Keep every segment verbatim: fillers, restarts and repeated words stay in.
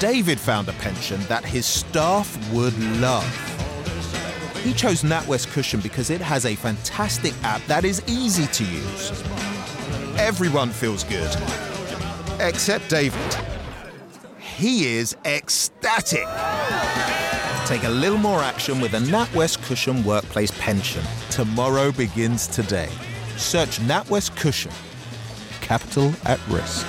David found a pension that his staff would love. He chose NatWest Cushion because it has a fantastic app that is easy to use. Everyone feels good, except David. He is ecstatic. Take a little more action with a NatWest Cushion workplace pension. Tomorrow begins today. Search NatWest Cushion. Capital at risk.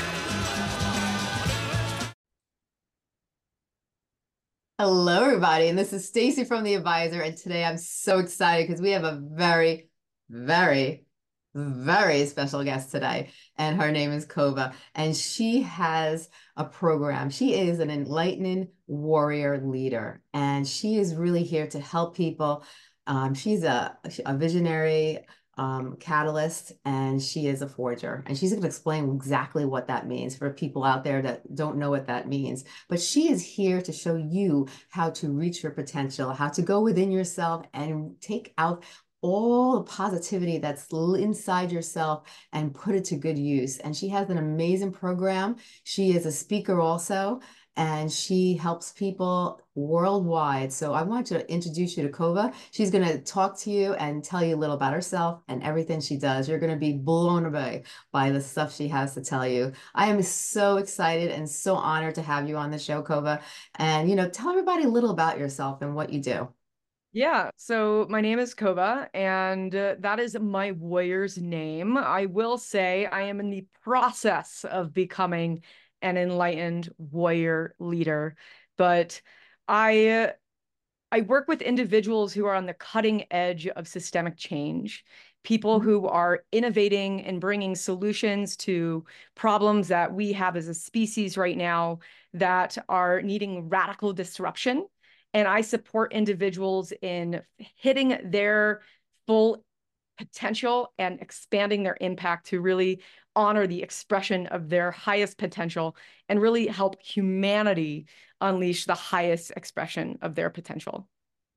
Hello, everybody, and this is Stacy from The Advisor, and today I'm so excited because we have a very, very, very special guest today, and her name is Kova, and she has a program. She is an enlightening warrior leader, and she is really here to help people. Um, she's a, a visionary um, catalyst, and she is a forger. And she's going to explain exactly what that means for people out there that don't know what that means. But she is here to show you how to reach your potential, how to go within yourself and take out all the positivity that's inside yourself and put it to good use. And she has an amazing program. She is a speaker also, and she helps people worldwide. So I want to introduce you to Kova. She's going to talk to you and tell you a little about herself and everything she does. You're going to be blown away by the stuff she has to tell you. I am so excited and so honored to have you on the show, Kova. And, you know, tell everybody a little about yourself and what you do. Yeah, so my name is Kova, and uh, that is my warrior's name. I will say I am in the process of becoming an enlightened warrior leader, but I uh, I work with individuals who are on the cutting edge of systemic change, people who are innovating and bringing solutions to problems that we have as a species right now that are needing radical disruption. And I support individuals in hitting their full potential and expanding their impact to really honor the expression of their highest potential and really help humanity unleash the highest expression of their potential.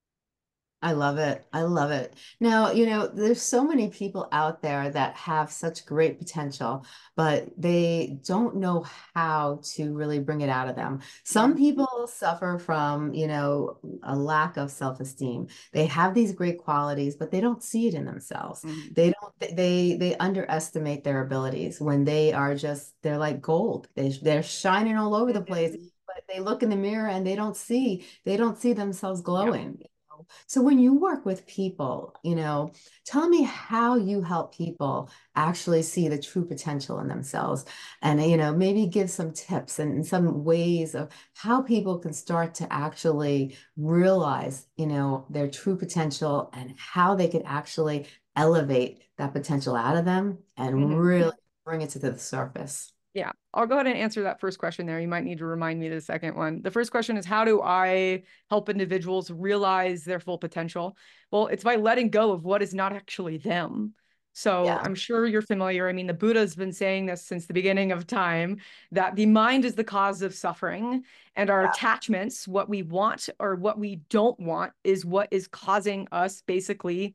I love it. I love it. Now, you know, there's so many people out there that have such great potential, but they don't know how to really bring it out of them. Some people suffer from, you know, a lack of self-esteem. They have these great qualities, but they don't see it in themselves. Mm-hmm. They don't, they, they underestimate their abilities when they are just, they're like gold. They, they're shining all over the place, but they look in the mirror and they don't see, they don't see themselves glowing. Yeah. So when you work with people, you know, tell me how you help people actually see the true potential in themselves and, you know, maybe give some tips and some ways of how people can start to actually realize, you know, their true potential and how they could actually elevate that potential out of them and mm-hmm. really bring it to the surface. Yeah, I'll go ahead and answer that first question there. You might need to remind me of the second one. The first question is, how do I help individuals realize their full potential? Well, it's by letting go of what is not actually them. So yeah. I'm sure you're familiar. I mean, the Buddha's been saying this since the beginning of time, that the mind is the cause of suffering, and our yeah. attachments, what we want or what we don't want, is what is causing us basically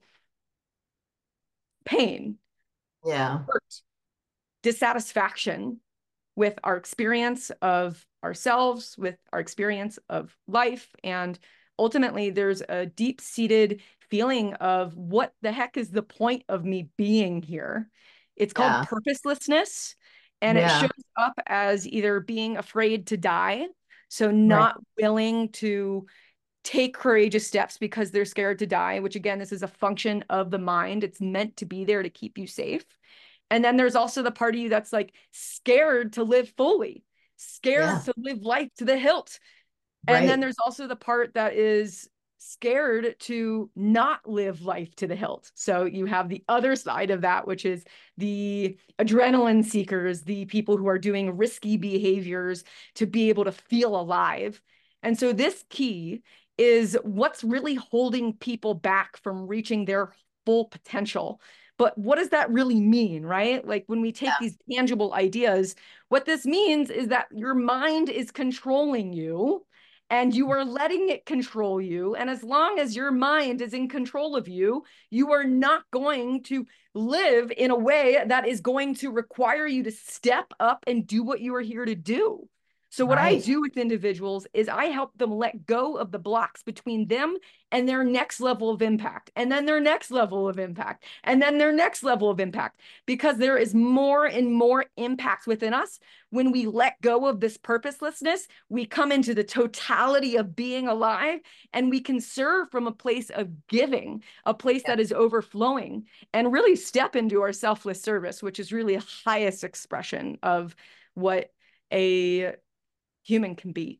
pain, yeah, hurt, dissatisfaction with our experience of ourselves, with our experience of life. And ultimately, there's a deep-seated feeling of what the heck is the point of me being here? It's called yeah. purposelessness. And yeah. it shows up as either being afraid to die, so not right. willing to take courageous steps because they're scared to die, which again, this is a function of the mind. It's meant to be there to keep you safe. And then there's also the part of you that's like scared to live fully, scared yeah. to live life to the hilt. Right. And then there's also the part that is scared to not live life to the hilt. So you have the other side of that, which is the adrenaline seekers, the people who are doing risky behaviors to be able to feel alive. And so this key is what's really holding people back from reaching their full potential. But what does that really mean, right? Like when we take yeah. these tangible ideas, what this means is that your mind is controlling you and you are letting it control you. And as long as your mind is in control of you, you are not going to live in a way that is going to require you to step up and do what you are here to do. So what I Right. do with individuals is I help them let go of the blocks between them and their next level of impact, and then their next level of impact, and then their next level of impact, because there is more and more impact within us. When we let go of this purposelessness, we come into the totality of being alive, and we can serve from a place of giving, a place Yeah. that is overflowing, and really step into our selfless service, which is really a highest expression of what a human can be.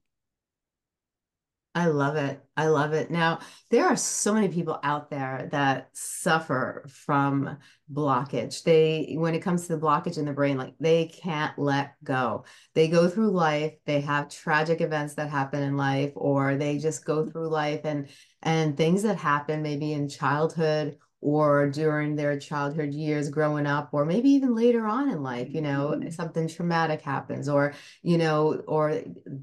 I love it. I love it. Now, there are so many people out there that suffer from blockage. They, when it comes to the blockage in the brain, like they can't let go. They go through life, they have tragic events that happen in life, or they just go through life and and things that happen maybe in childhood or during their childhood years growing up, or maybe even later on in life, you know, something traumatic happens, or, you know, or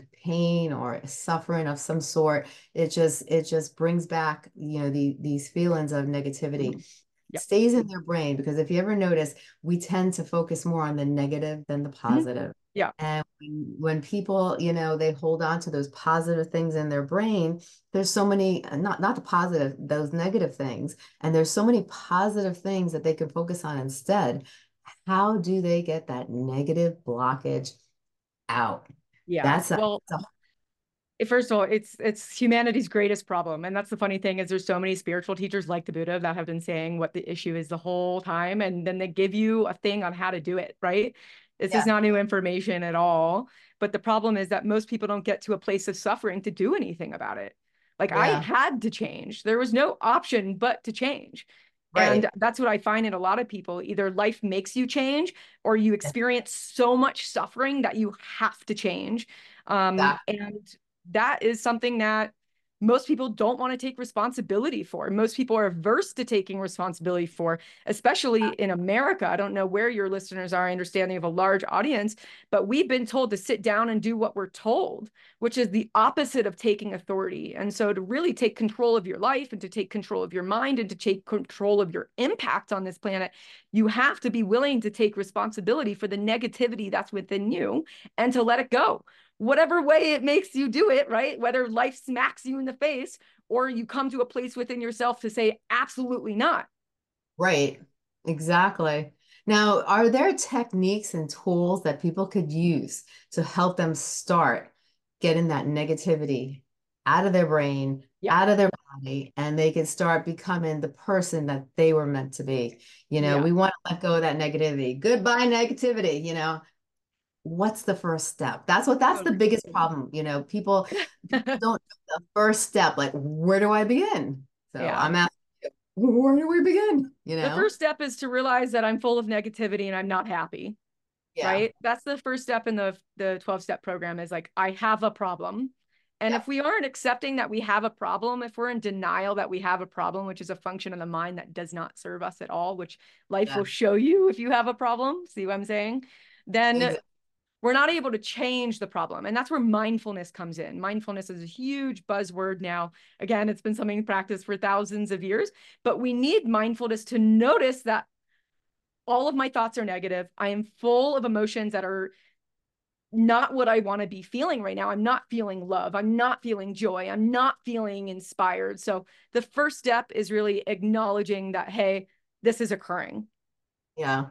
pain or suffering of some sort. It just, it just brings back, you know, the, these feelings of negativity. Yep. Stays in their brain, because if you ever notice, we tend to focus more on the negative than the positive. Yeah. And when, when people, you know, they hold on to those positive things in their brain, there's so many, not, not the positive, those negative things. And there's so many positive things that they can focus on instead. How do they get that negative blockage out? Yeah. That's a, Well, that's a first of all, it's it's humanity's greatest problem. And that's the funny thing, is there's so many spiritual teachers like the Buddha that have been saying what the issue is the whole time. And then they give you a thing on how to do it, right? This yeah, is not new information at all. But the problem is that most people don't get to a place of suffering to do anything about it. Like I yeah, had to change. There was no option but to change. right. And that's what I find in a lot of people. Either life makes you change, or you experience so much suffering that you have to change. Um, That, and that is something that most people don't want to take responsibility for. Most people are averse to taking responsibility for, especially in America. I don't know where your listeners are. I understand they have a large audience, but we've been told to sit down and do what we're told, which is the opposite of taking authority. And so to really take control of your life and to take control of your mind and to take control of your impact on this planet, you have to be willing to take responsibility for the negativity that's within you and to let it go. Whatever way it makes you do it, right? Whether life smacks you in the face or you come to a place within yourself to say, absolutely not. right. Exactly. Now, are there techniques and tools that people could use to help them start getting that negativity out of their brain, Yeah. out of their body, and they can start becoming the person that they were meant to be? You know, Yeah. we want to let go of that negativity. Goodbye, negativity, you know. What's the first step? That's what that's the biggest problem. You know, people people don't know the first step. Like, where do I begin? So Yeah. I'm asking you, where do we begin? You The know? first step is to realize that I'm full of negativity and I'm not happy, Yeah. right? That's the first step in the the twelve step program, is like, I have a problem. And Yeah. if we aren't accepting that we have a problem, if we're in denial that we have a problem, which is a function of the mind that does not serve us at all, which life Yeah. will show you if you have a problem, see what I'm saying? Then Exactly. we're not able to change the problem. And that's where mindfulness comes in. Mindfulness is a huge buzzword now. Again, it's been something practiced for thousands of years, but we need mindfulness to notice that all of my thoughts are negative. I am full of emotions that are not what I want to be feeling right now. I'm not feeling love. I'm not feeling joy. I'm not feeling inspired. So the first step is really acknowledging that, hey, this is occurring. Yeah.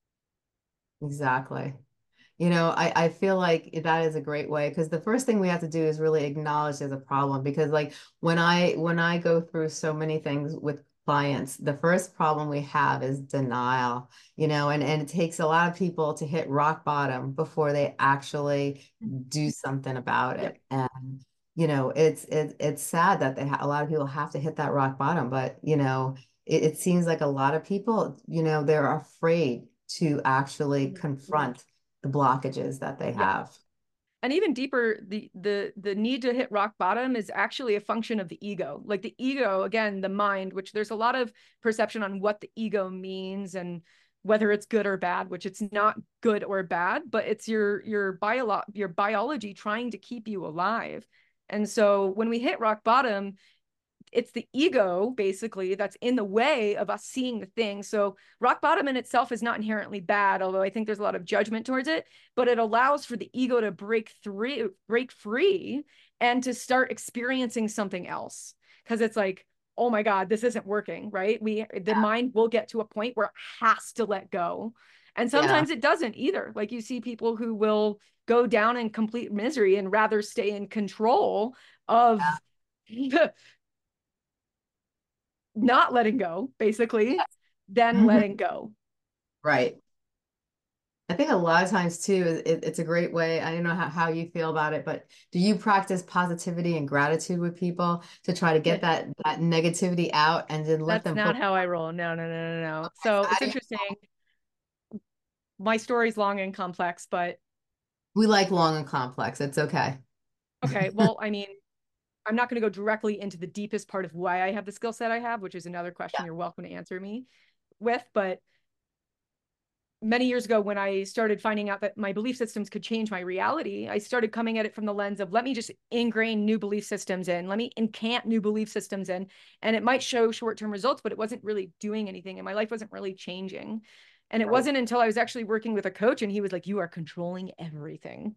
Exactly. You know, I, I feel like that is a great way, because the first thing we have to do is really acknowledge there's a problem. Because like when I when I go through so many things with clients, the first problem we have is denial, you know, and, and it takes a lot of people to hit rock bottom before they actually do something about Yep. it. And, you know, it's it, it's sad that they ha a lot of people have to hit that rock bottom, but you know, it, it seems like a lot of people, you know, they're afraid to actually confront the blockages that they Yeah. have. And even deeper, the the the need to hit rock bottom is actually a function of the ego. Like the ego, again, the mind, which there's a lot of perception on what the ego means and whether it's good or bad, which it's not good or bad, but it's your your bio your biology trying to keep you alive. And so when we hit rock bottom, it's the ego basically that's in the way of us seeing the thing. So rock bottom in itself is not inherently bad, although I think there's a lot of judgment towards it, but it allows for the ego to break through, break free and to start experiencing something else. Because it's like, oh my God, this isn't working, right? We, the Yeah. mind will get to a point where it has to let go. And sometimes yeah. it doesn't either. Like you see people who will go down in complete misery and rather stay in control of yeah. not letting go, basically, yes. than mm-hmm. letting go. Right. I think a lot of times too, it, it's a great way. I don't know how, how you feel about it, but do you practice positivity and gratitude with people to try to get that that negativity out and then let That's them? That's not how I roll. No, no, no, no, no. Okay, so it's interesting. My story's long and complex, but we like long and complex. It's okay. Okay. Well, I mean, I'm not going to go directly into the deepest part of why I have the skill set I have, which is another question yeah. you're welcome to answer me with. But many years ago, when I started finding out that my belief systems could change my reality, I started coming at it from the lens of, let me just ingrain new belief systems in, let me incant new belief systems in, and it might show short-term results, but it wasn't really doing anything. And my life wasn't really changing. And it right. wasn't until I was actually working with a coach and he was like, you are controlling everything.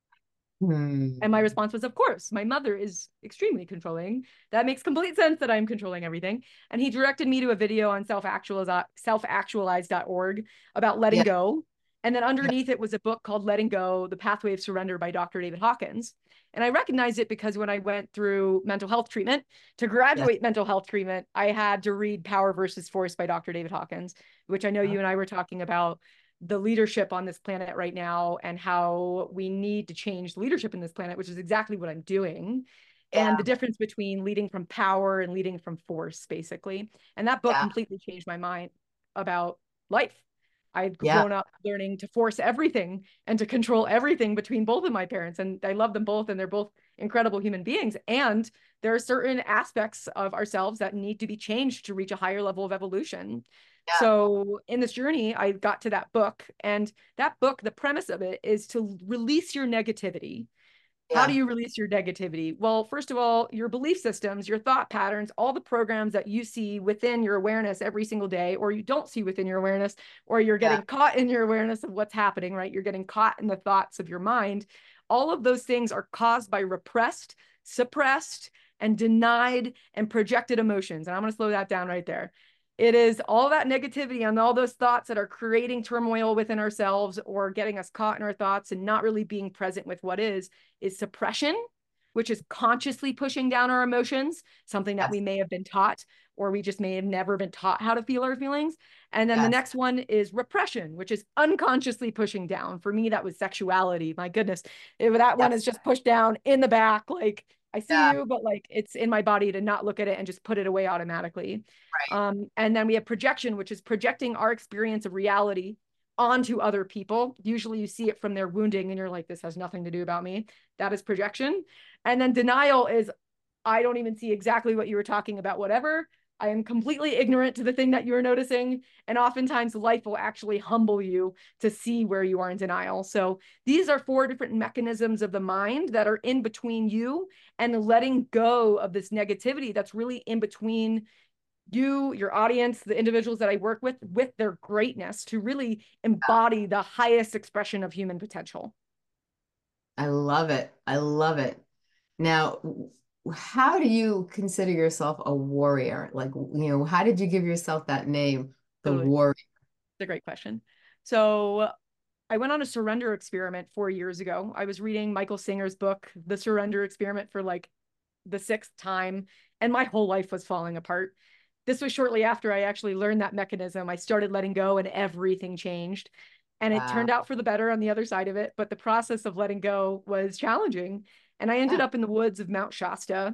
Hmm. And my response was, of course, my mother is extremely controlling. That makes complete sense that I'm controlling everything. And he directed me to a video on self-actualize, self-actualize dot org about letting yeah. go. And then underneath yeah. it was a book called Letting Go, The Pathway of Surrender by Doctor David Hawkins. And I recognized it because when I went through mental health treatment, to graduate yeah. mental health treatment, I had to read Power versus Force by Doctor David Hawkins, which I know you and I were talking about the leadership on this planet right now and how we need to change leadership in this planet, which is exactly what I'm doing. Yeah. And the difference between leading from power and leading from force, basically. And that book yeah. completely changed my mind about life. I've yeah. grown up learning to force everything and to control everything between both of my parents. And I love them both, and they're both incredible human beings. And there are certain aspects of ourselves that need to be changed to reach a higher level of evolution. Yeah. So in this journey, I got to that book, and that book, the premise of it is to release your negativity. Yeah. How do you release your negativity? Well, first of all, your belief systems, your thought patterns, all the programs that you see within your awareness every single day, or you don't see within your awareness, or you're getting yeah. caught in your awareness of what's happening, right? You're getting caught in the thoughts of your mind. All of those things are caused by repressed, suppressed, and denied and projected emotions. And I'm going to slow that down right there. It is all that negativity and all those thoughts that are creating turmoil within ourselves or getting us caught in our thoughts and not really being present with what is, is suppression, which is consciously pushing down our emotions, something that yes. we may have been taught, or we just may have never been taught how to feel our feelings. And then yes. the next one is repression, which is unconsciously pushing down. For me, that was sexuality. My goodness, it, that yes. one is just pushed down in the back, like, I see yeah. you, but like it's in my body to not look at it and just put it away automatically. Right. Um, and then we have projection, which is projecting our experience of reality onto other people. Usually you see it from their wounding and you're like, this has nothing to do about me. That is projection. And then denial is, I don't even see exactly what you were talking about, whatever. I am completely ignorant to the thing that you're noticing. And oftentimes life will actually humble you to see where you are in denial. So these are four different mechanisms of the mind that are in between you and letting go of this negativity that's really in between you, your audience, the individuals that I work with, with their greatness to really embody the highest expression of human potential. I love it. I love it. Now, how do you consider yourself a warrior? Like, you know, how did you give yourself that name, the totally. warrior? It's a great question. So I went on a surrender experiment four years ago. I was reading Michael Singer's book, The Surrender Experiment, for like the sixth time, and my whole life was falling apart. This was shortly after I actually learned that mechanism. I started letting go and everything changed. And wow. it turned out for the better on the other side of it. But the process of letting go was challenging. And I ended yeah. up in the woods of Mount Shasta.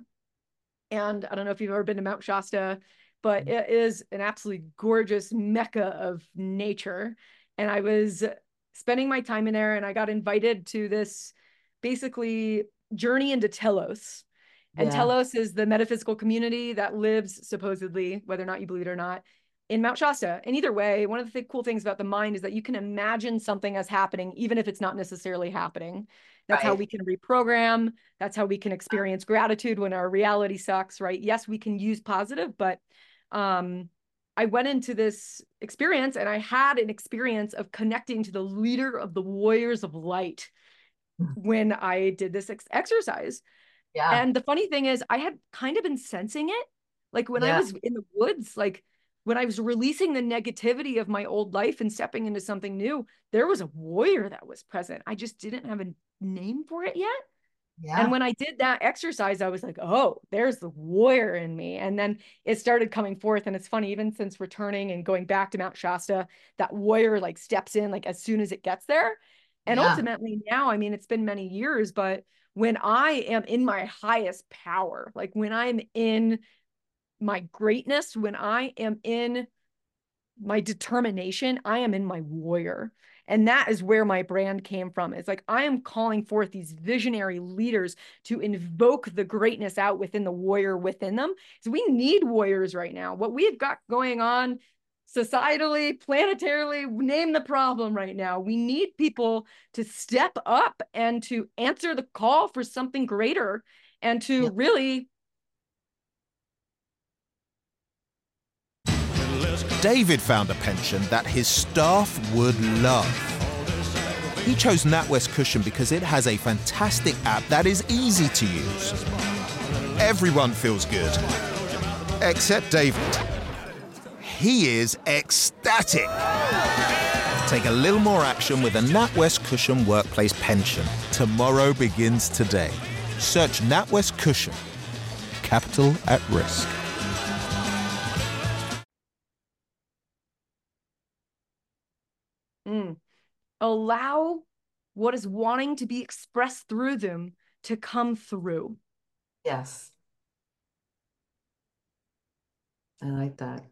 And I don't know if you've ever been to Mount Shasta, but it is an absolutely gorgeous mecca of nature. And I was spending my time in there, and I got invited to this basically journey into Telos. And yeah. Telos is the metaphysical community that lives, supposedly, whether or not you believe it or not, in Mount Shasta. And either way, one of the th- cool things about the mind is that you can imagine something as happening, even if it's not necessarily happening. That's right. How we can reprogram. That's how we can experience gratitude when our reality sucks, right? Yes, we can use positive, but um, I went into this experience and I had an experience of connecting to the leader of the Warriors of Light when I did this ex- exercise. Yeah. And the funny thing is, I had kind of been sensing it. Like when yeah. I was in the woods, like when I was releasing the negativity of my old life and stepping into something new, there was a warrior that was present. I just didn't have a name for it yet. Yeah. And when I did that exercise, I was like, oh, there's the warrior in me. And then it started coming forth. And it's funny, even since returning and going back to Mount Shasta, that warrior like steps in like as soon as it gets there. And yeah. ultimately now, I mean, it's been many years, but when I am in my highest power, like when I'm in my greatness, when I am in my determination, I am in my warrior. And that is where my brand came from. It's like, I am calling forth these visionary leaders to invoke the greatness out within the warrior within them. So we need warriors right now. What we've got going on societally, planetarily, name the problem right now. We need people to step up and to answer the call for something greater and to yep. really David found a pension that his staff would love. He chose NatWest Cushion because it has a fantastic app that is easy to use. Everyone feels good, except David. He is ecstatic. Take a little more action with a NatWest Cushion Workplace Pension. Tomorrow begins today. Search NatWest Cushion. Capital at risk. Mm. Allow what is wanting to be expressed through them to come through. Yes. I like that.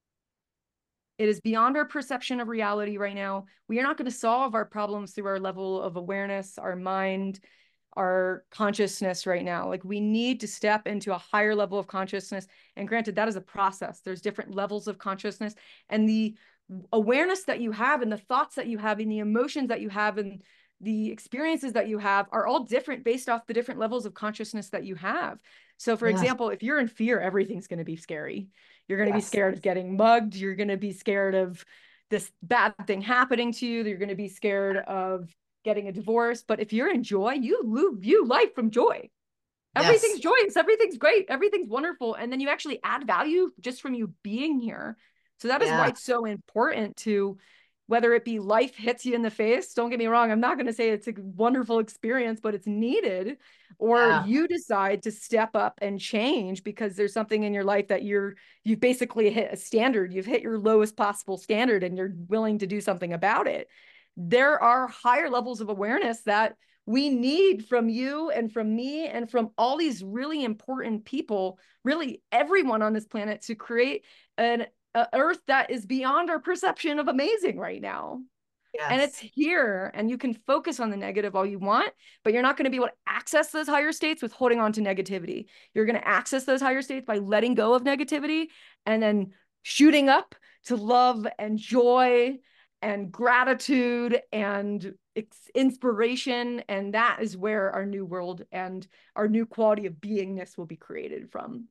It is beyond our perception of reality right now. We are not going to solve our problems through our level of awareness, our mind, our consciousness right now. Like we need to step into a higher level of consciousness. And granted, that is a process. There's different levels of consciousness, and the awareness that you have and the thoughts that you have and the emotions that you have and the experiences that you have are all different based off the different levels of consciousness that you have. So for yeah. example, if you're in fear, everything's going to be scary. You're going to yes. be scared of getting mugged. You're going to be scared of this bad thing happening to you. You're going to be scared of getting a divorce. But if you're in joy, you view life from joy. Everything's yes. joyous. Everything's great. Everything's wonderful. And then you actually add value just from you being here. So that is yeah. why it's so important to, whether it be life hits you in the face, don't get me wrong, I'm not going to say it's a wonderful experience, but it's needed, or yeah. you decide to step up and change because there's something in your life that you're, you've basically hit a standard, you've hit your lowest possible standard and you're willing to do something about it. There are higher levels of awareness that we need from you and from me and from all these really important people, really everyone on this planet, to create an a earth that is beyond our perception of amazing right now. Yes. And it's here, and you can focus on the negative all you want, but you're not going to be able to access those higher states with holding on to negativity. You're going to access those higher states by letting go of negativity and then shooting up to love and joy and gratitude and inspiration. And that is where our new world and our new quality of beingness will be created from.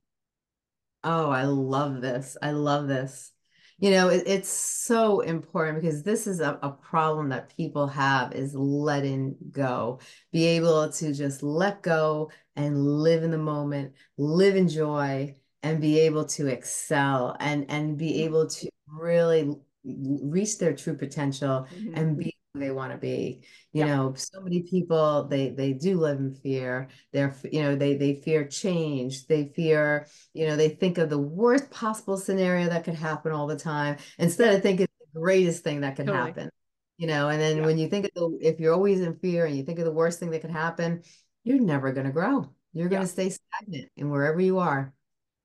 Oh, I love this. I love this. You know, it, it's so important because this is a, a problem that people have, is letting go. Be able to just let go and live in the moment, live in joy, and be able to excel and, and be able to really reach their true potential mm-hmm. and be who they want to be. You yeah. know, so many people, they they do live in fear. They're, you know, they they fear change. They fear, you know, they think of the worst possible scenario that could happen all the time instead of thinking the greatest thing that could totally. happen. You know, and then yeah. when you think of the, if you're always in fear and you think of the worst thing that could happen, you're never going to grow. You're going to yeah. stay stagnant in wherever you are.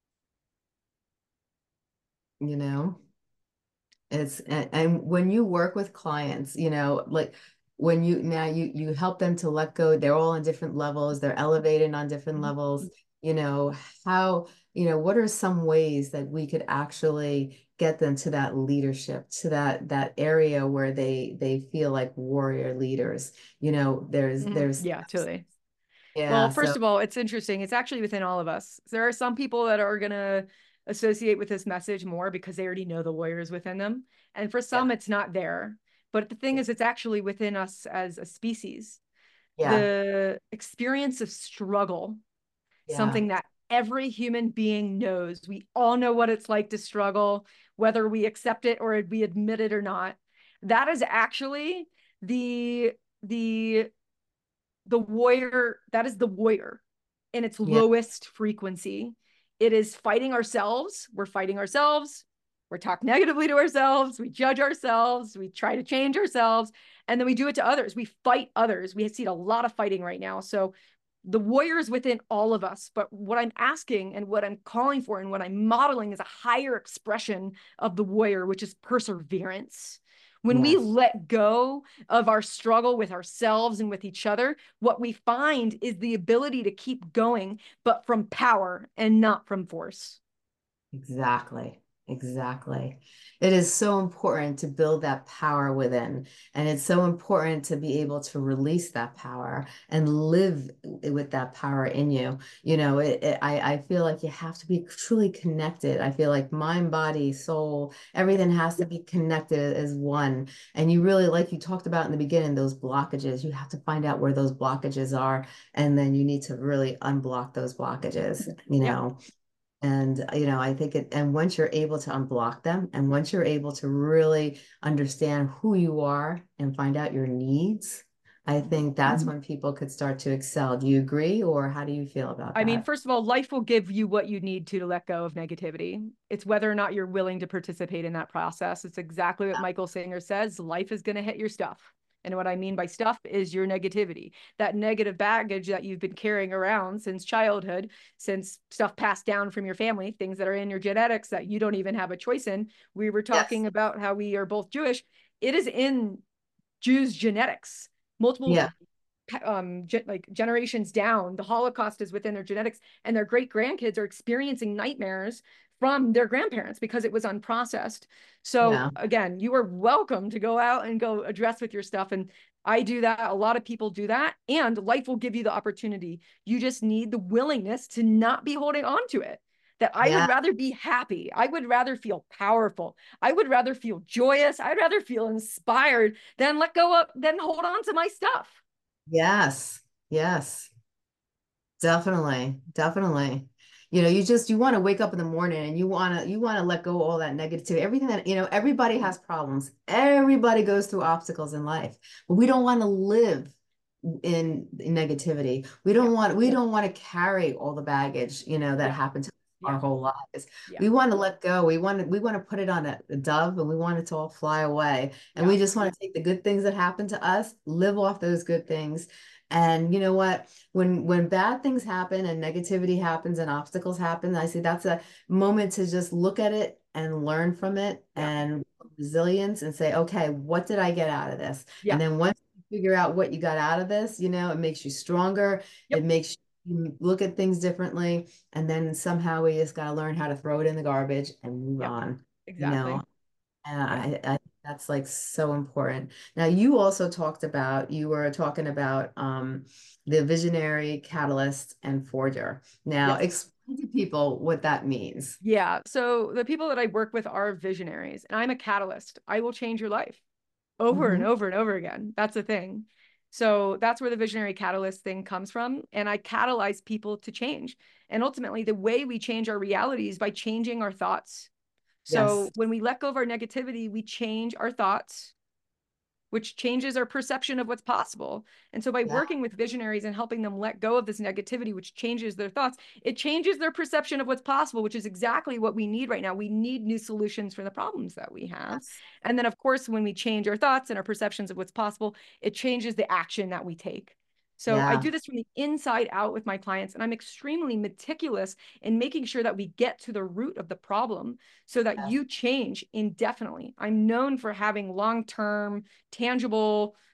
You know? It's and, and when you work with clients, you know, like when you now you you help them to let go, they're all on different levels, they're elevated on different levels, you know, how, you know, what are some ways that we could actually get them to that leadership, to that that area where they they feel like warrior leaders? You know, there's Mm-hmm. there's Yeah, totally. yeah, Well, so first of all, it's interesting. It's actually within all of us. There are some people that are going to associate with this message more because they already know the warriors within them. And for yeah, some, it's not there. But the thing is, it's actually within us as a species. yeah, The experience of struggle, yeah, something that every human being knows. We all know what it's like to struggle, whether we accept it or we admit it or not. That is actually the the the warrior, that is the warrior in its yeah, lowest frequency. It is fighting ourselves. We're fighting ourselves. We're talking negatively to ourselves. We judge ourselves. We try to change ourselves. And then we do it to others. We fight others. We see a lot of fighting right now. So the warrior is within all of us. But what I'm asking and what I'm calling for and what I'm modeling is a higher expression of the warrior, which is perseverance. When we yes. let go of our struggle with ourselves and with each other, what we find is the ability to keep going, but from power and not from force. Exactly. Exactly. It is so important to build that power within. And it's so important to be able to release that power and live with that power in you. You know, it, it, I, I feel like you have to be truly connected. I feel like mind, body, soul, everything has to be connected as one. And you really, like you talked about in the beginning, those blockages, you have to find out where those blockages are. And then you need to really unblock those blockages, you Yep. know. And, you know, I think it, and once you're able to unblock them, and once you're able to really understand who you are and find out your needs, I think that's when people could start to excel. Do you agree, or how do you feel about I mean, that? first of all, life will give you what you need to to let go of negativity. It's whether or not you're willing to participate in that process. It's exactly what Michael Singer says. Life is going to hit your stuff. And what I mean by stuff is your negativity, that negative baggage that you've been carrying around since childhood, since stuff passed down from your family, things that are in your genetics that you don't even have a choice in. We were Yes. talking about how we are both Jewish. It is in Jews' genetics. Multiple Yeah. um ge- like generations down, the Holocaust is within their genetics, and their great grandkids are experiencing nightmares from their grandparents because it was unprocessed. So Yeah. again, you are welcome to go out and go address with your stuff, and I do that. A lot of people do that, and life will give you the opportunity. You just need the willingness to not be holding on to it. That I would Yeah. rather be happy. I would rather feel powerful. I would rather feel joyous. I'd rather feel inspired than let go of, than hold on to my stuff. Yes. Yes. Definitely. Definitely. You know, you just you want to wake up in the morning and you want to you want to let go of all that negativity. Everything that, you know, everybody has problems. Everybody goes through obstacles in life. But we don't want to live in negativity. We Yeah. don't want we don't want to carry all the baggage, you know, that Yeah. happened to our Yeah. whole lives. Yeah. We want to let go. We want to we want to put it on a, a dove and we want it to all fly away. And Yeah. we just want to take the good things that happen to us, live off those good things. And you know what? When when bad things happen and negativity happens and obstacles happen, I see that's a moment to just look at it and learn from it Yeah. and resilience and say, okay, what did I get out of this? Yeah. And then once figure out what you got out of this, you know, it makes you stronger. Yep. It makes you look at things differently. And then somehow we just got to learn how to throw it in the garbage and move Yep. on, you know. Exactly. And Yeah. I, I think that's like so important. Now, you also talked about, you were talking about um, the visionary, catalyst, and forger. Now, Yes. explain to people what that means. Yeah. So the people that I work with are visionaries, and I'm a catalyst. I will change your life over and Hmm. over and over again. That's the thing. So that's where the visionary catalyst thing comes from. And I catalyze people to change. And ultimately, the way we change our reality is by changing our thoughts. Yes. So when we let go of our negativity, we change our thoughts, which changes our perception of what's possible. And so by Yeah. working with visionaries and helping them let go of this negativity, which changes their thoughts, it changes their perception of what's possible, which is exactly what we need right now. We need new solutions for the problems that we have. Yes. And then, of course, when we change our thoughts and our perceptions of what's possible, it changes the action that we take. So I Yeah. do this from the inside out with my clients, and I'm extremely meticulous in making sure that we get to the root of the problem so that Yes. you change indefinitely. I'm known for having long-term, tangible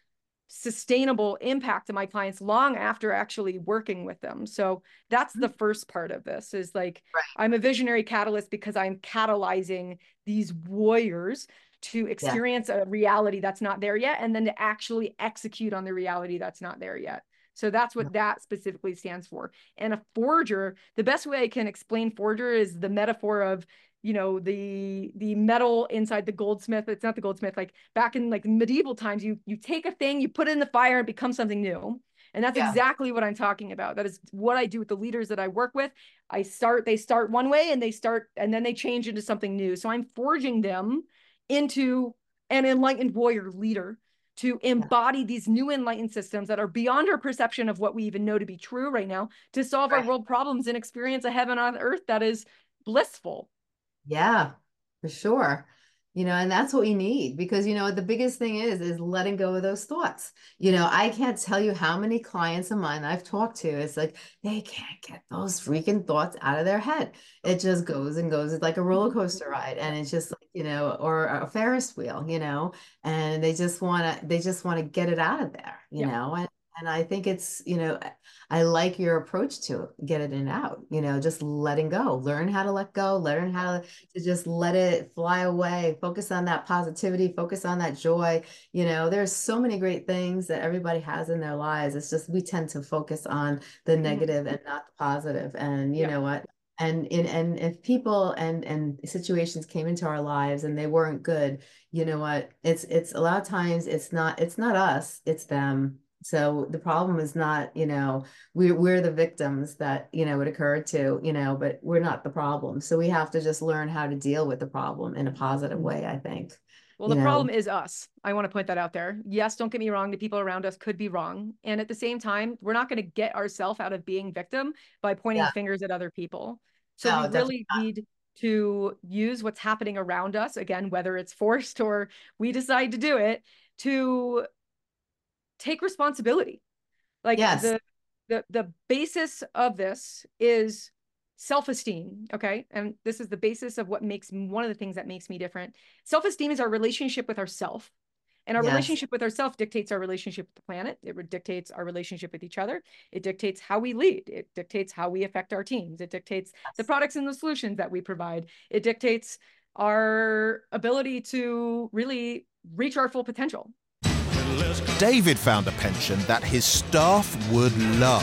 sustainable impact to my clients long after actually working with them. So that's the first part of this, is like, Right. I'm a visionary catalyst because I'm catalyzing these warriors to experience yeah. a reality that's not there yet, and then to actually execute on the reality that's not there yet. So that's what that specifically stands for. And a forger, the best way I can explain forger is the metaphor of, you know, the the metal inside the goldsmith. It's not the goldsmith, like back in like medieval times, you you take a thing, you put it in the fire, and it becomes something new. And that's yeah. exactly what I'm talking about. That is what I do with the leaders that I work with. I start, they start one way and they start, and then they change into something new. So I'm forging them into an enlightened warrior leader to embody yeah. these new enlightened systems that are beyond our perception of what we even know to be true right now, to solve right. our world problems and experience a heaven on earth that is blissful. Yeah, for sure. You know, and that's what we need, because, you know, the biggest thing is, is letting go of those thoughts. You know, I can't tell you how many clients of mine I've talked to. It's like, they can't get those freaking thoughts out of their head. It just goes and goes. It's like a roller coaster ride. And it's just like, you know, or a Ferris wheel, you know, and they just want to, they just want to get it out of there, you yeah. know, and, and I think it's, you know, I like your approach to it, get it in out, you know, just letting go, learn how to let go, learn how to just let it fly away, focus on that positivity, focus on that joy. You know, there's so many great things that everybody has in their lives. It's just, we tend to focus on the negative and not the positive. And you yeah. know what? And in and if people and and situations came into our lives and they weren't good, you know what? It's it's a lot of times it's not it's not us, it's them. So the problem is not, you know, we're, we're the victims that, you know, it occurred to, you know, but we're not the problem. So we have to just learn how to deal with the problem in a positive way, I think. Well, the problem is us. I want to point that out there. Yes, don't get me wrong. The people around us could be wrong. And at the same time, we're not going to get ourselves out of being victim by pointing yeah. fingers at other people. So no, we really not. need to use what's happening around us, again, whether it's forced or we decide to do it, to take responsibility. Like yes. the, the, the basis of this is self-esteem. Okay. And this is the basis of what makes one of the things that makes me different. Self-esteem is our relationship with ourself, and our yes. relationship with ourself dictates our relationship with the planet. It dictates our relationship with each other. It dictates how we lead. It dictates how we affect our teams. It dictates yes. the products and the solutions that we provide. It dictates our ability to really reach our full potential. David found a pension that his staff would love.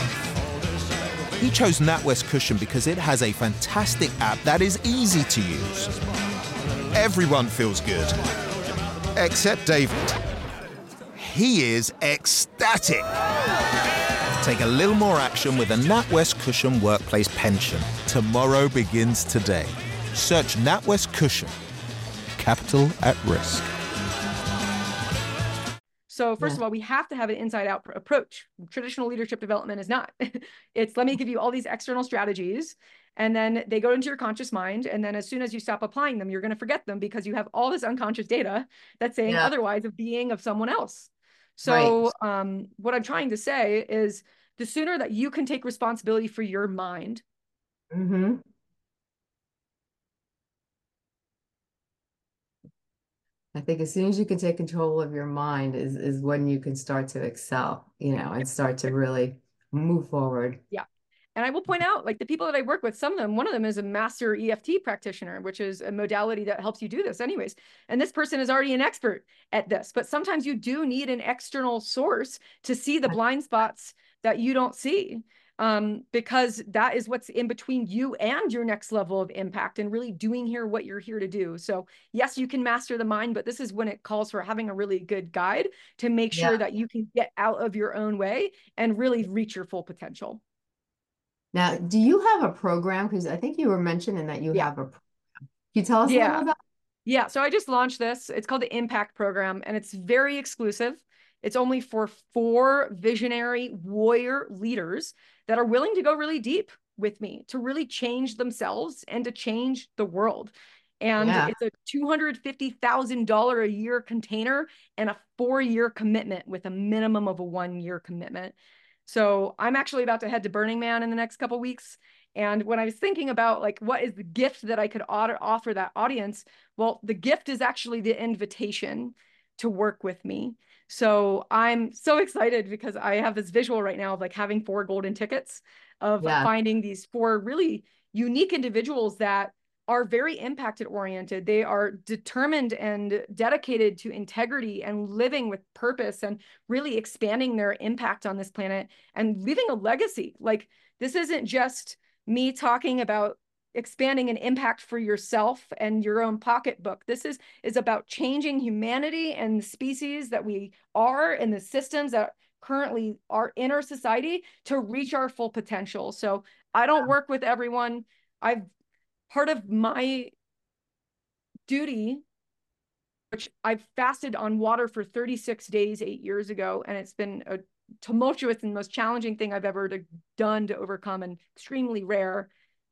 He chose NatWest Cushion because it has a fantastic app that is easy to use. Everyone feels good, except David. He is ecstatic. Take a little more action with a NatWest Cushion Workplace Pension. Tomorrow begins today. Search NatWest Cushion. Capital at risk. So first yeah. of all, we have to have an inside-out approach. Traditional leadership development is not. It's let me give you all these external strategies, and then they go into your conscious mind, and then as soon as you stop applying them, you're going to forget them because you have all this unconscious data that's saying yeah. otherwise of being of someone else. So right. um, what I'm trying to say is the sooner that you can take responsibility for your mind, mm-hmm. I think as soon as you can take control of your mind is, is when you can start to excel, you know, and start to really move forward. Yeah. And I will point out, like the people that I work with, some of them, one of them is a master E F T practitioner, which is a modality that helps you do this anyways. And this person is already an expert at this, but sometimes you do need an external source to see the blind spots that you don't see. Um, because that is what's in between you and your next level of impact and really doing here what you're here to do. So yes, you can master the mind, but this is when it calls for having a really good guide to make sure yeah. that you can get out of your own way and really reach your full potential. Now, do you have a program? Because I think you were mentioning that you yeah. have a program. Can you tell us yeah. a little about it? Yeah, so I just launched this. It's called the Impact Program, and it's very exclusive. It's only for four visionary warrior leaders that are willing to go really deep with me to really change themselves and to change the world. And yeah. it's a two hundred fifty thousand dollars a year container and a four-year commitment with a minimum of a one-year commitment. So I'm actually about to head to Burning Man in the next couple of weeks. And when I was thinking about like, what is the gift that I could offer that audience? Well, the gift is actually the invitation to work with me. So I'm so excited because I have this visual right now of like having four golden tickets of Yeah. finding these four really unique individuals that are very impacted oriented. They are determined and dedicated to integrity and living with purpose and really expanding their impact on this planet and leaving a legacy. Like, this isn't just me talking about expanding an impact for yourself and your own pocketbook. This is is about changing humanity and the species that we are and the systems that currently are in our society to reach our full potential. So I don't work with everyone. I've part of my duty, which I've fasted on water for thirty-six days, eight years ago, and it's been a tumultuous and most challenging thing I've ever to, done to overcome and extremely rare.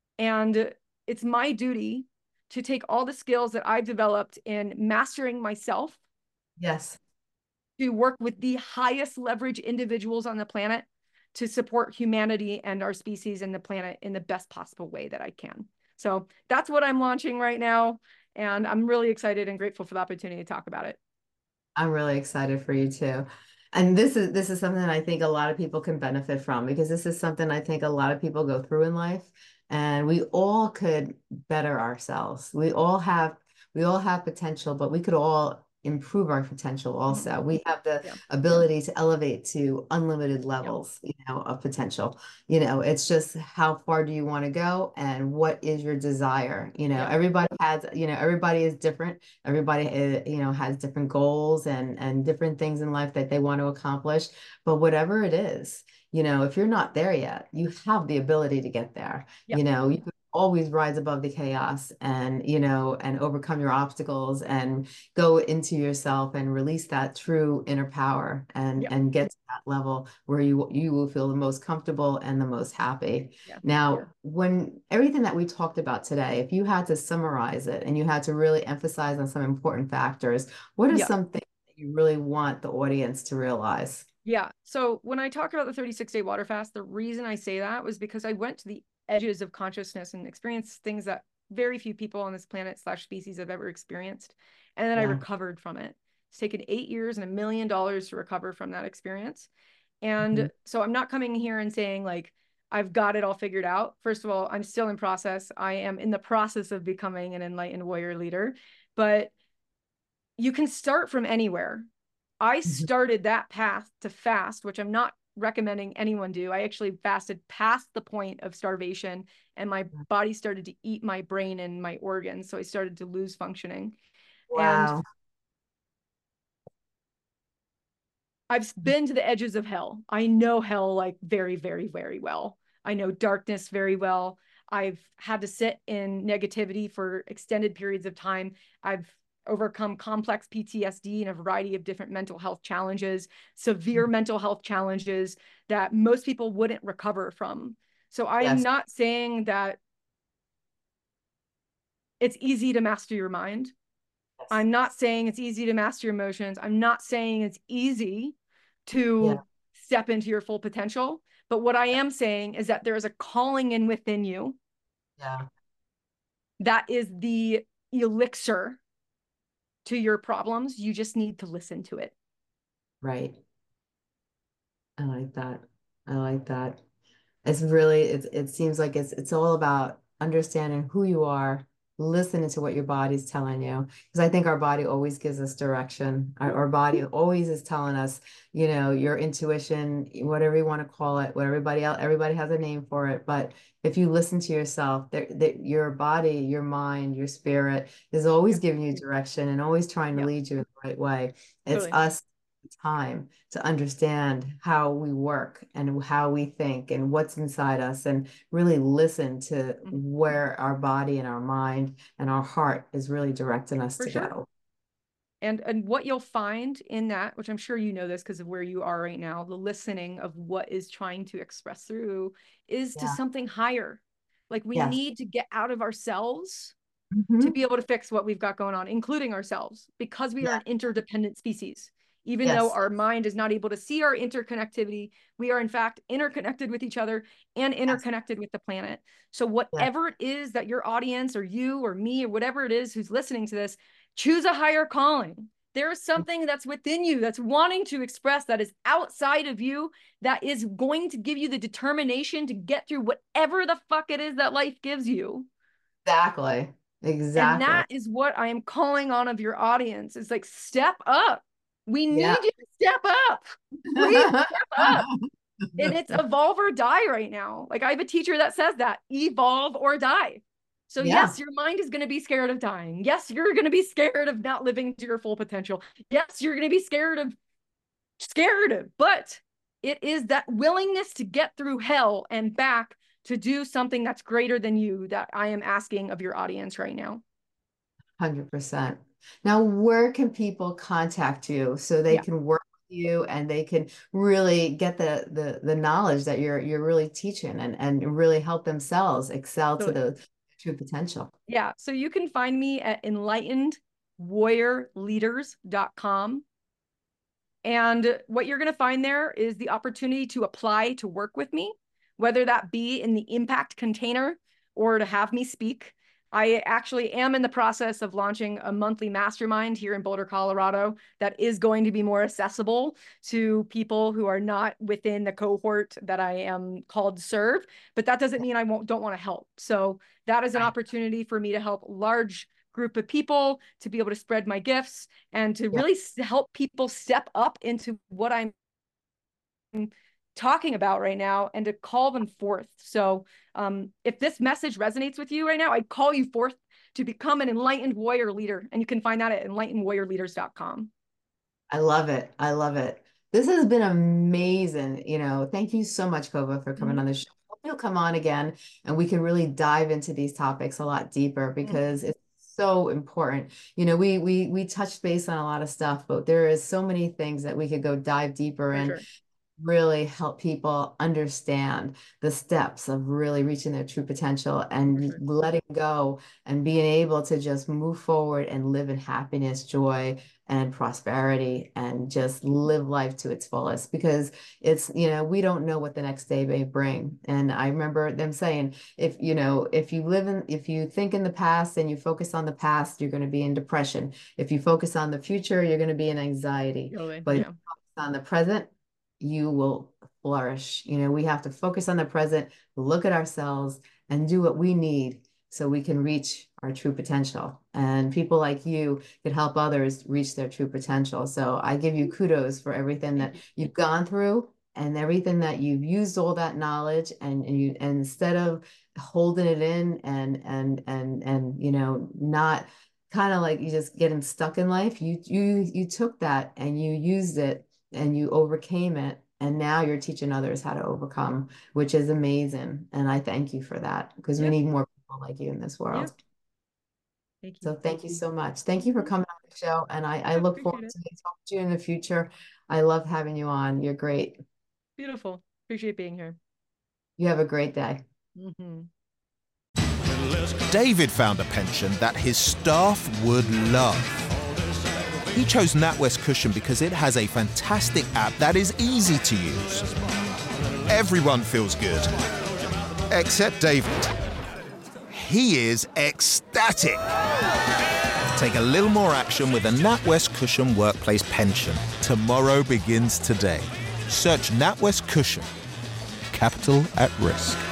And it's my duty to take all the skills that I've developed in mastering myself. Yes. To work with the highest leverage individuals on the planet to support humanity and our species and the planet in the best possible way that I can. So that's what I'm launching right now. And I'm really excited and grateful for the opportunity to talk about it. I'm really excited for you too. And this is this is something that I think a lot of people can benefit from, because this is something I think a lot of people go through in life, and we all could better ourselves. We all have we all have potential, but we could all improve our potential also. We have the Yeah. ability to elevate to unlimited levels, you know, of potential. You know, it's just how far do you want to go and what is your desire? You know, Yeah. everybody has, you know, everybody is different. Everybody, uh, you know, has different goals and and different things in life that they want to accomplish. But whatever it is, you know, if you're not there yet, you have the ability to get there. Yeah. You know, you could always rise above the chaos and, you know, and overcome your obstacles and go into yourself and release that true inner power and, Yeah. and get to that level where you, you will feel the most comfortable and the most happy. Yeah. Now, Yeah. when everything that we talked about today, if you had to summarize it and you had to really emphasize on some important factors, what are Yeah. some things that you really want the audience to realize? Yeah. So when I talk about the thirty-six day water fast, the reason I say that was because I went to the edges of consciousness and experienced things that very few people on this planet slash species have ever experienced. And then yeah. I recovered from it. It's taken eight years and a million dollars to recover from that experience. And mm-hmm. so I'm not coming here and saying like, I've got it all figured out. First of all, I'm still in process. I am in the process of becoming an enlightened warrior leader, but you can start from anywhere. I started that path to fast, which I'm not recommending anyone do. I actually fasted past the point of starvation, and my body started to eat my brain and my organs. So I started to lose functioning. Wow. And I've been to the edges of hell. I know hell like very, very, very well. I know darkness very well. I've had to sit in negativity for extended periods of time. I've overcome complex P T S D and a variety of different mental health challenges, severe mm-hmm. mental health challenges that most people wouldn't recover from. So I'm yes. not saying that it's easy to master your mind. Yes. I'm not saying it's easy to master your emotions. I'm not saying it's easy to yeah. step into your full potential. But what I am saying is that there is a calling in within you. Yeah. That is the elixir to your problems. You just need to listen to it. Right. I like that. I like that. It's really, it, it seems like it's, it's all about understanding who you are, listening to what your body's telling you. Because I think our body always gives us direction. Our, our body always is telling us, you know, your intuition, whatever you want to call it, what everybody else, everybody has a name for it. But if you listen to yourself, that your body, your mind, your spirit is always giving you direction and always trying to yeah. lead you in the right way. It's totally. us time to understand how we work and how we think and what's inside us, and really listen to where our body and our mind and our heart is really directing us For to sure. go. And, and what you'll find in that, which I'm sure you know this because of where you are right now, the listening of what is trying to express through is yeah. to something higher. Like we yes. need to get out of ourselves mm-hmm. to be able to fix what we've got going on, including ourselves, because we yeah. are an interdependent species. Even yes. though our mind is not able to see our interconnectivity, we are in fact interconnected with each other and interconnected yes. with the planet. So whatever yeah. it is that your audience or you or me or whatever it is who's listening to this, choose a higher calling. There's something that's within you that's wanting to express, that is outside of you, that is going to give you the determination to get through whatever the fuck it is that life gives you. Exactly. Exactly. And that is what I am calling on of your audience. It's like, step up. We need Yeah. you to step up. Please step up. And it's evolve or die right now. Like, I have a teacher that says that, evolve or die. So Yeah. yes, your mind is going to be scared of dying. Yes, you're going to be scared of not living to your full potential. Yes, you're going to be scared of, scared of, but it is that willingness to get through hell and back to do something that's greater than you that I am asking of your audience right now. one hundred percent. Now, where can people contact you so they yeah. can work with you and they can really get the the the knowledge that you're you're really teaching and and really help themselves excel so, to the true potential? Yeah, so you can find me at enlightened warrior leaders dot com. And what you're going to find there is the opportunity to apply to work with me, whether that be in the impact container or to have me speak. I actually am in the process of launching a monthly mastermind here in Boulder, Colorado, that is going to be more accessible to people who are not within the cohort that I am called to serve. But that doesn't mean I won't don't want to help. So that is an opportunity for me to help large group of people, to be able to spread my gifts and to really yeah. help people step up into what I'm talking about right now and to call them forth. So um, if this message resonates with you right now, I call you forth to become an enlightened warrior leader. And you can find that at enlightened warrior leaders dot com. I love it. I love it. This has been amazing. You know, thank you so much, Kova, for coming mm-hmm. on the show. Hope you'll come on again and we can really dive into these topics a lot deeper because mm-hmm. it's so important. You know, we we we touched base on a lot of stuff, but there is so many things that we could go dive deeper in. Sure. Really help people understand the steps of really reaching their true potential and sure. letting go and being able to just move forward and live in happiness, joy, and prosperity and just live life to its fullest, because it's, you know, we don't know what the next day may bring. And I remember them saying, if, you know, if you live in, if you think in the past and you focus on the past, you're going to be in depression. If you focus on the future, you're going to be in anxiety. Really? But yeah. if you focus on the present, you will flourish. You know, we have to focus on the present, look at ourselves and do what we need so we can reach our true potential. And people like you could help others reach their true potential. So I give you kudos for everything that you've gone through and everything that you've used all that knowledge and, and you, and instead of holding it in and, and, and, and, you know, not kind of like you just getting stuck in life, you, you, you took that and you used it and you overcame it. And now you're teaching others how to overcome, which is amazing. And I thank you for that because yep. we need more people like you in this world. Yep. Thank you. So thank you so much. Thank you for coming on the show. And I, I, I look forward it. to talking to you in the future. I love having you on. You're great. Beautiful. Appreciate being here. You have a great day. Mm-hmm. David found a pension that his staff would love. He chose NatWest Cushion because it has a fantastic app that is easy to use. Everyone feels good, except David. He is ecstatic. Take a little more action with a NatWest Cushion Workplace Pension. Tomorrow begins today. Search NatWest Cushion. Capital at risk.